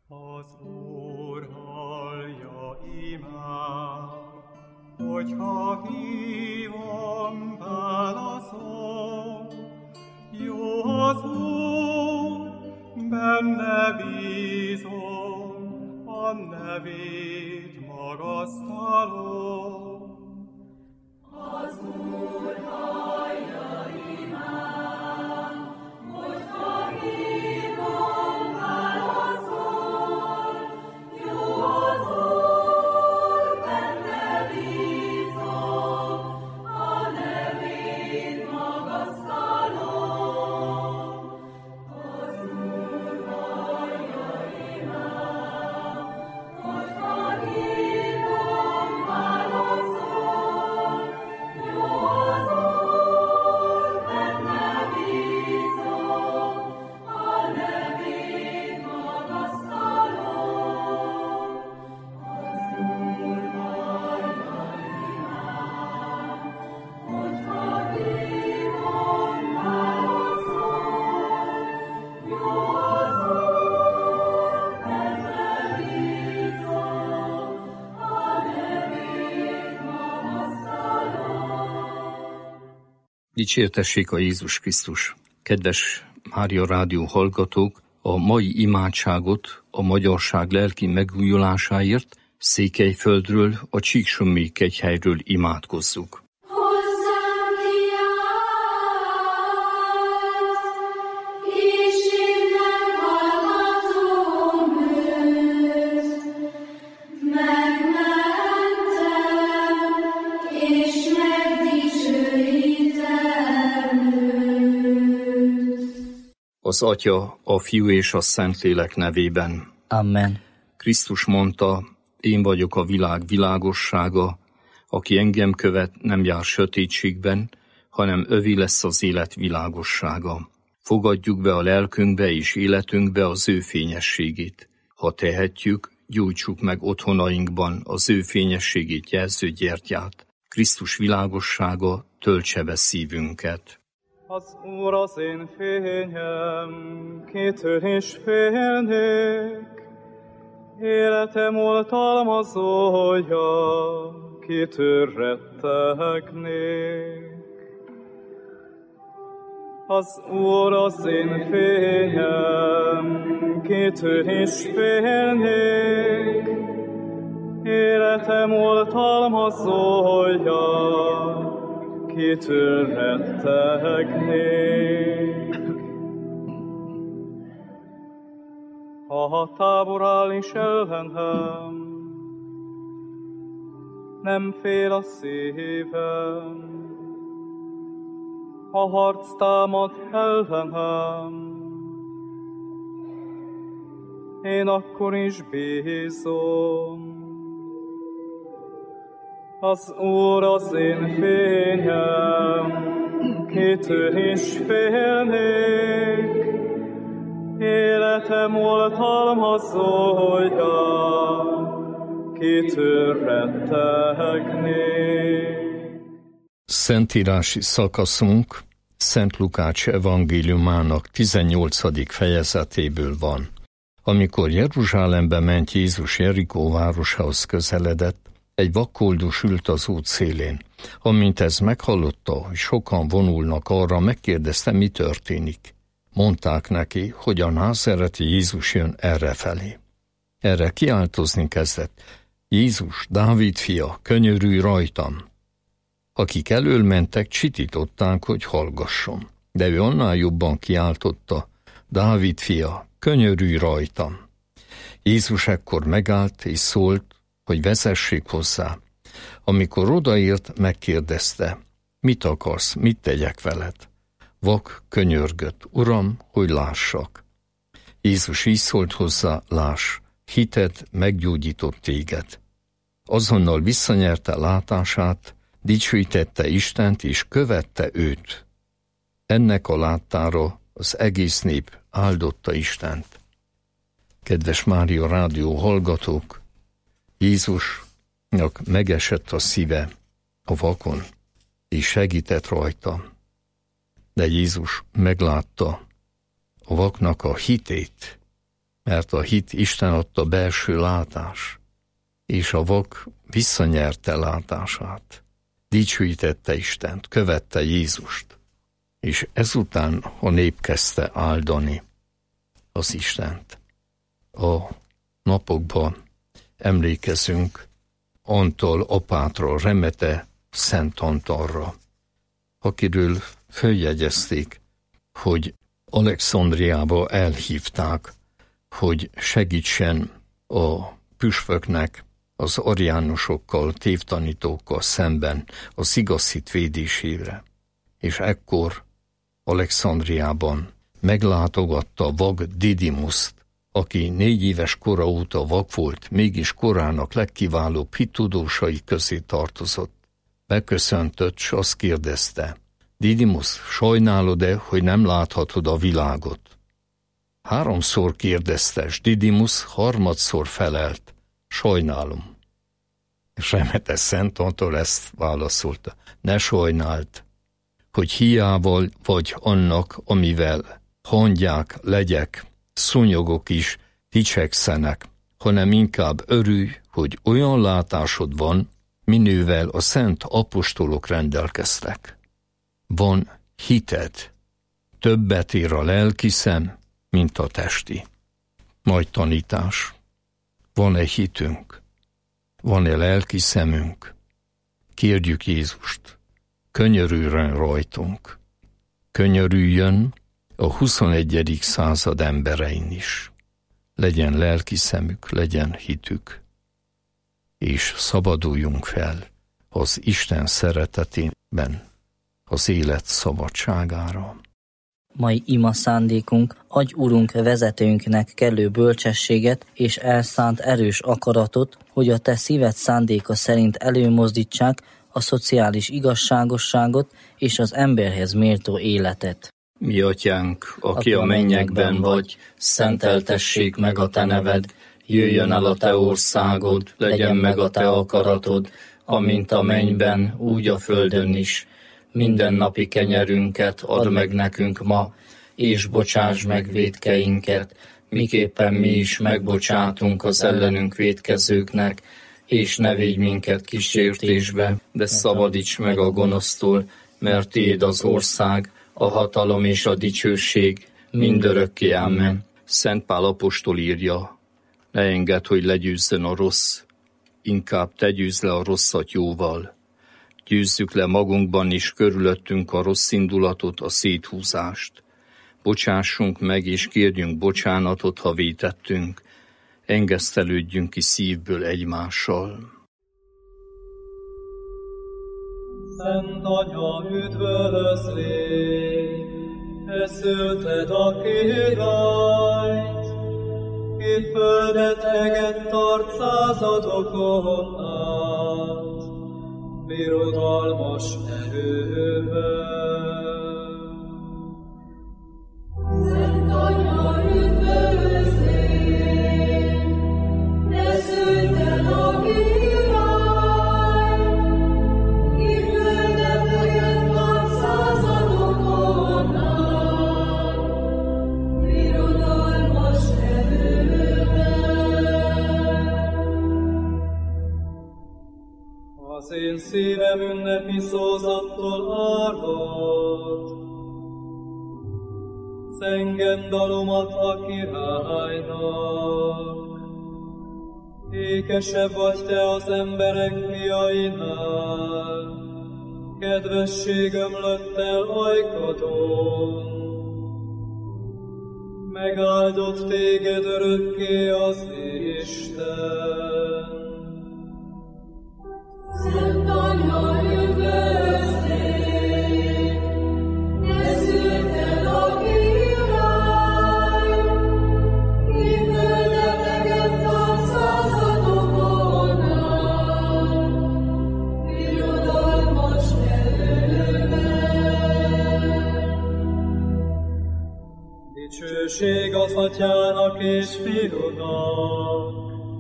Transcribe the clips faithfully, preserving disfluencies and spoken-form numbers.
Az Úr hallja imám, hogyha hívom, válaszol. Jó az Úr, benne bízom, a nevét magasztalom. Az Úr hallja imám, hogyha hívom, válaszol. Jó az Úr, benne bízom, a nevét magasztalom. Az Úr hallja imám, hogyha hívom, válaszol. Jó az Úr, benne bízom, a nevét magasztalom. Az Úr hallja imám, hogyha hívom, válaszol. Jó az Úr, benne bízom, a nevét magasztalom. Dicsértessék a Jézus Krisztus! Kedves Mária Rádió hallgatók, a mai imádságot a magyarság lelki megújulásáért Székelyföldről, a Csíksomlyékhegyhelyről imádkozzuk. Hozzám kiállt, és én meghallgatom őt. Megmentem, és megdicsőítem őt. Az Atya, a Fiú és a Szentlélek nevében. Amen. Krisztus mondta, én vagyok a világ világossága, aki engem követ, nem jár sötétségben, hanem övé lesz az élet világossága. Fogadjuk be a lelkünkbe és életünkbe az ő fényességét. Ha tehetjük, gyújtsuk meg otthonainkban az ő fényességét jelző gyertyát. Krisztus világossága töltse be szívünket. Az Úr az én fényem, kitől is félnék. Életem oltalmazója, kitől rettegnék. Az Úr az én fényem, kitől is félnék. Életem oltalmazója, kitől rettegnék. Ha tábor áll is ellenem, nem fél a szívem. Ha harc támad ellenem, én akkor is bízom. Az Úr az én fényem, kitől is félnék. Életem oltalmazója, kitől rettegnék. Szentírási szakaszunk Szent Lukács evangéliumának tizennyolcadik fejezetéből van. Amikor Jeruzsálembe ment Jézus Jerikó városához közeledett, egy vakkoldus ült az út szélén. Amint ez meghallotta, hogy sokan vonulnak arra, megkérdezte, mi történik. Mondták neki, hogy a názereti Jézus jön errefelé. Erre kiáltozni kezdett: Jézus, Dávid fia, könyörülj rajtam! Akik elől mentek, csitították, hogy hallgasson. De ő annál jobban kiáltotta: Dávid fia, könyörülj rajtam! Jézus ekkor megállt és szólt, hogy vezessék hozzá. Amikor odaért, megkérdezte: mit akarsz, mit tegyek veled? Vak könyörgött: Uram, hogy lássak. Jézus így szólt hozzá: láss, hited meggyógyított téged. Azonnal visszanyerte látását, dicsőítette Istent és követte őt. Ennek a láttára az egész nép áldotta Istent. Kedves Mária Rádió hallgatók, Jézusnak megesett a szíve a vakon, és segített rajta. De Jézus meglátta a vaknak a hitét, mert a hit Isten adta belső látás, és a vak visszanyerte látását. Dicsőítette Istent, követte Jézust, és ezután a nép kezdte áldani az Istent. A napokban emlékezünk Antol apátról, Remete Szent Antalra, akiről följegyezték, hogy Alexandriába elhívták, hogy segítsen a püspöknek az ariánusokkal, tévtanítókkal szemben az igaz hit védésére. És ekkor Alexandriában meglátogatta vak Didimuszt, aki négy éves kora óta vak volt, mégis korának legkiválóbb hittudósai közé tartozott. Beköszöntött, s azt kérdezte: Didimus, sajnálod-e, hogy nem láthatod a világot? Háromszor kérdezte, s Didimus harmadszor felelt: sajnálom. És Remete Szent Antal ezt válaszolta: ne sajnáld, hogy hiába vagy annak, amivel hangyák, legyek, szúnyogok is dicsekszenek, hanem inkább örülj, hogy olyan látásod van, minővel a szent apostolok rendelkeztek. Van hited, többet ér a lelki szem, mint a testi. Majd tanítás. Van-e hitünk? Van-e lelki szemünk? Kérjük Jézust, könyörüljön rajtunk. Könyörüljön a huszonegyedik század emberein is. Legyen lelki szemük, legyen hitük, és szabaduljunk fel az Isten szeretetében, az élet szabadságára. Mai ima szándékunk: adj Urunk vezetőnknek kellő bölcsességet és elszánt erős akaratot, hogy a te szíved szándéka szerint előmozdítsák a szociális igazságosságot és az emberhez méltó életet. Mi atyánk, aki a mennyekben vagy, szenteltessék meg a te neved, jöjjön el a te országod, legyen meg a te akaratod, amint a mennyben, úgy a földön is. Minden napi kenyerünket add meg nekünk ma, és bocsáss meg vétkeinket, miképpen mi is megbocsátunk az ellenünk vétkezőknek, és ne védj minket kísértésbe, de szabadíts meg a gonosztól, mert tiéd az ország, a hatalom és a dicsőség mindörökké, ámen. Szent Pál apostol írja: ne engedd, hogy legyőzzön a rossz, inkább te győzz le a rosszat jóval. Győzzük le magunkban is körülöttünk a rossz indulatot, a széthúzást. Bocsássunk meg és kérjünk bocsánatot, ha vétettünk. Engesztelődjünk ki szívből egymással. Szent Anya, üdvözlégy, te szülted a királyt, ki földet eget tart századokon át, birodalmas erővel. Szent Anya, üdvözlégy, te szülted a királyt, ki földet eget tart századokon át, birodalmas erővel. Az én szívem ünnepi szózattól árad, zengem dalomat a királynak. Ékesebb vagy te az emberek fiainál, kedvesség ömlött el ajkadon. Megáldott téged örökké az Isten. Szent Anya, üdvözlégy, te szülted a királyt, ki földet eget tart századokon át, birodalmas erővel. Dicsőség az Atyának és Fiúnak,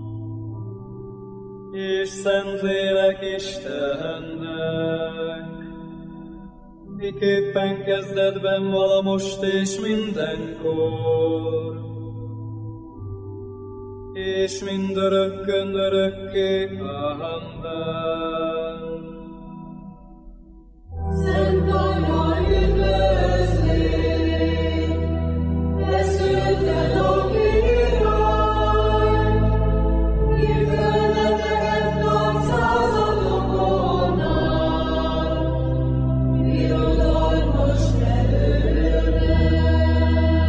és Szentlélek Istennek, miképpen kezdetben vala most és mindenkor, és mindörökkön örökké. Amen. Szent Anya, üdvözlégy, feszülten a király, ki földeteket nagy századokon át, birodalmas erőddel.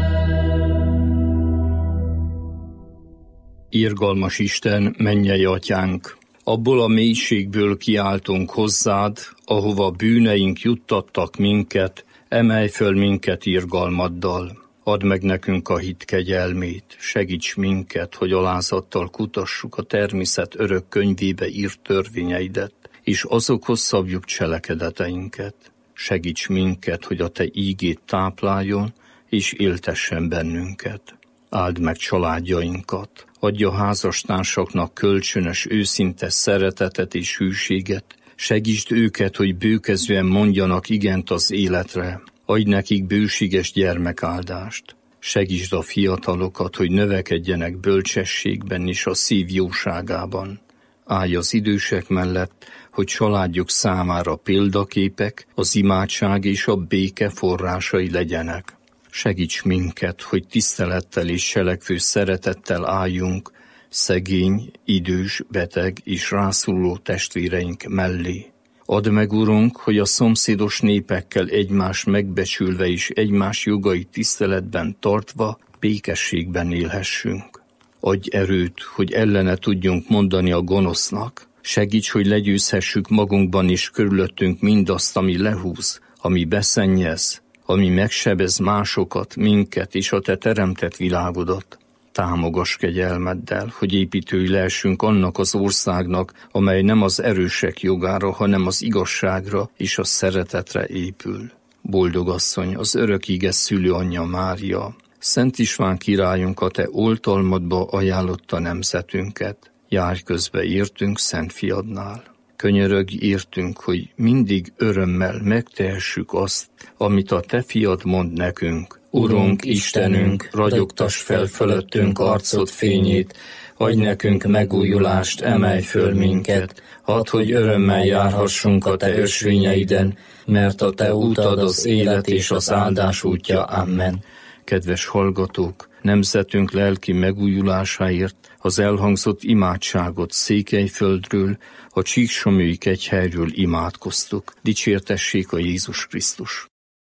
Irgalmas Isten, mennyei atyánk! Abból a mélységből kiáltunk hozzád, ahova bűneink juttattak minket, emelj föl minket irgalmaddal. Add meg nekünk a hit kegyelmét, segíts minket, hogy alázattal kutassuk a természet örök könyvébe írt törvényeidet, és azokhoz szabjuk cselekedeteinket. Segíts minket, hogy a te ígét tápláljon, és éltessen bennünket. Áld meg családjainkat, adj a házastársaknak kölcsönös, őszinte szeretetet és hűséget, segítsd őket, hogy bőkezően mondjanak igent az életre, adj nekik bőséges gyermekáldást. Segítsd a fiatalokat, hogy növekedjenek bölcsességben és a szív jóságában. Állj az idősek mellett, hogy családjuk számára példaképek, az imádság és a béke forrásai legyenek. Segíts minket, hogy tisztelettel és selekvő szeretettel álljunk szegény, idős, beteg és rászoruló testvéreink mellé. Add meg, Urunk, hogy a szomszédos népekkel egymást megbecsülve és egymás jogait tiszteletben tartva békességben élhessünk. Adj erőt, hogy ellene tudjunk mondani a gonosznak. Segíts, hogy legyőzhessük magunkban és körülöttünk mindazt, ami lehúz, ami beszennyez, ami megsebez másokat, minket és a te teremtett világodat. Támogass kegyelmeddel, hogy építői lehessünk annak az országnak, amely nem az erősek jogára, hanem az igazságra és a szeretetre épül. Boldog asszony, az örök íge szülőanyja Mária, Szent István királyunk, a te oltalmadba ajánlotta nemzetünket. Járj közbe értünk Szent Fiadnál. Könyörögj értünk, hogy mindig örömmel megtehessük azt, amit a te fiad mond nekünk. Urunk, Istenünk, ragyogtass fel fölöttünk arcod fényét, adj nekünk megújulást, emelj föl minket, hadd, hogy örömmel járhassunk a te ösvényeiden, mert a te útad az élet és az áldás útja. Amen. Kedves hallgatók, nemzetünk lelki megújulásáért az elhangzott imádságot Székelyföldről, a Csíksomlyói kegyhelyről imádkoztuk. Dicsértessék a Jézus Krisztus!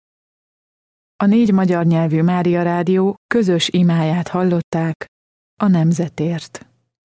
A négy magyar nyelvű Mária Rádió közös imáját hallották a nemzetért.